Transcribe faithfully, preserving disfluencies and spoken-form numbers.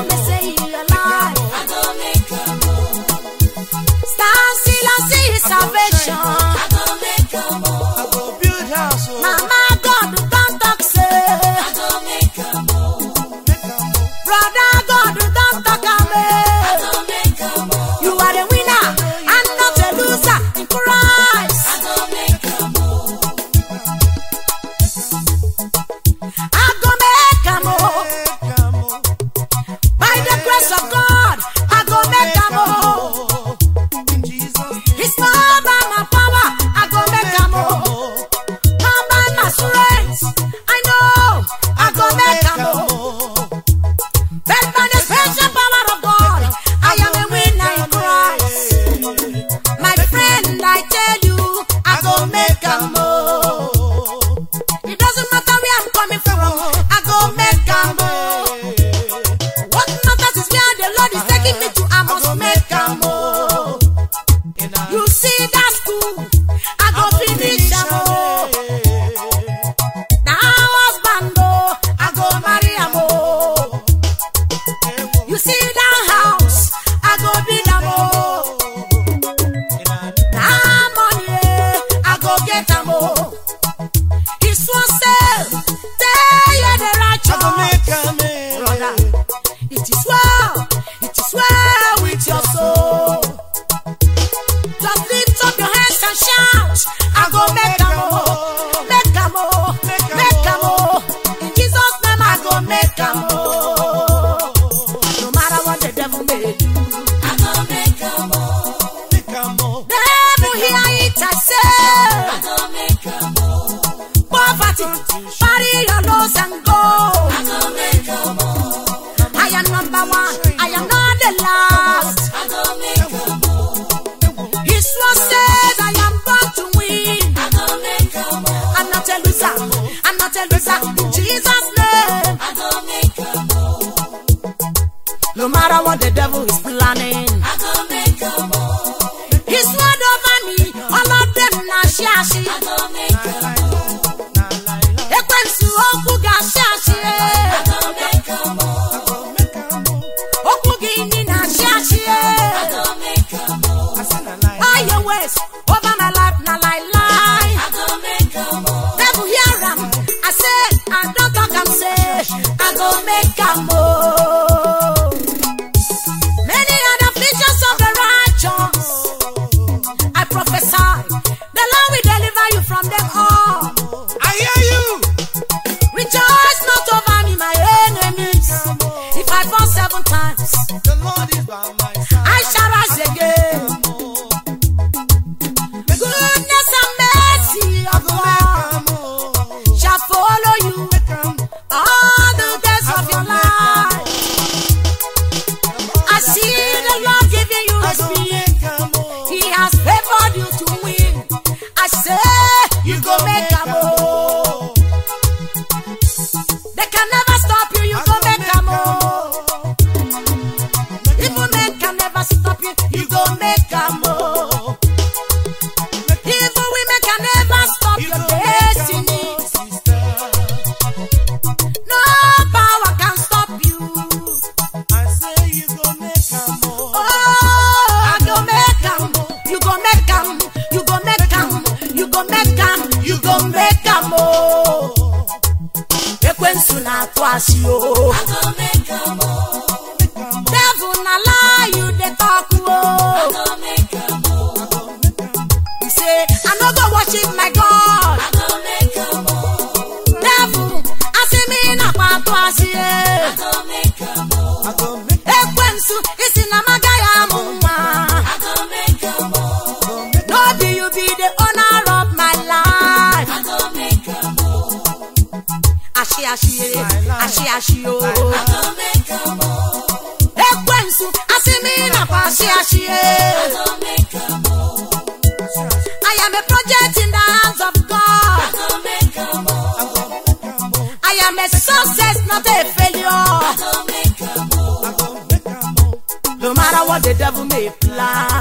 Some may say you're alive. I go make a move. Stand still and see his salvation. I go make a move. I go build house. Mama God don't talk say. I go make a move. Brother God don't talk am. I go make a move. You are the winner and not a loser in Christ. I go make a move. I go make a move. By the grace of God, I go make a move. It's not by my power, I go make a move. Not by my strength, I know I go make a move. But by the special power of God, I am a winner in Christ. My friend, I tell you, I go make a move. It doesn't matter where I'm coming from, I go make a move. What matters is where the Lord is taking me to, I must make a move. You see that school, I go finish a move. Now husband, oh, I go marry a move. You see that house, I go build a move. Now money, I go get a move. It's one sale, tell you the righteous. Brother, it is well, it is well with your soul. Just lift up your hands and shout, I go make a move, make a move, make a move. In Jesus' name, I go make a move. No matter what the devil may do, I go make a move. devil hear it, I say. I go make a move. Poverty, carry your loss and go. I go make a move. I am number one, I am not the last. I go make a move. His word says I am born to win. I go make a move. I'm not a loser, I'm not a loser. In Jesus' name, I go make a move. no matter what the devil is planning, I go make a move. his word over me, all of them na shashi. I go make a move. Ekwensu oku ga shashi. I go make a move. Oku gini na shashi. I go make a move. All your ways over my life na lie lie. I go make a move. Devil hear am, I say, I don't talk am say, I go make a move. Many are the afflictions of the righteous. I prophesy, the Lord will deliver you from them all. I hear you. Rejoice not over me, my enemies. If I fall seven times, The Lord is by my side. I shall rise again. Goodness and mercy of God shall follow you all the days of your life. I see the Lord giving you the speed. He has favored you to win. I say, you go make a move. They can never stop you, you go make a move. Evil men can never stop you, you go make a move. Evil women can never stop your destiny. No power can stop you. I say you go make a move. Oh, I go make 'em. You go make 'em. You go make 'em. You go make 'em. You go make 'em. Oh, Ekwensu na twasi oh. I go make a move. Devil na lie you dey talk I oh. go make a move. You say I no go worship my God. I go make a move. Devil, I see me na kwa twasi I eh. go make a move. I go make Ekwensu isi na magaya mumma. I go make a move. No be you be the owner of my life. I go make a move. Ashi ashi ashi ashi I oh. go make a move. Ekwensu asi mi na kwa ashi ashi I eh. go make a move. I am a project in the hands of I God. go make a move. I am a success, not a failure. I go make a move. No matter what the devil may plan,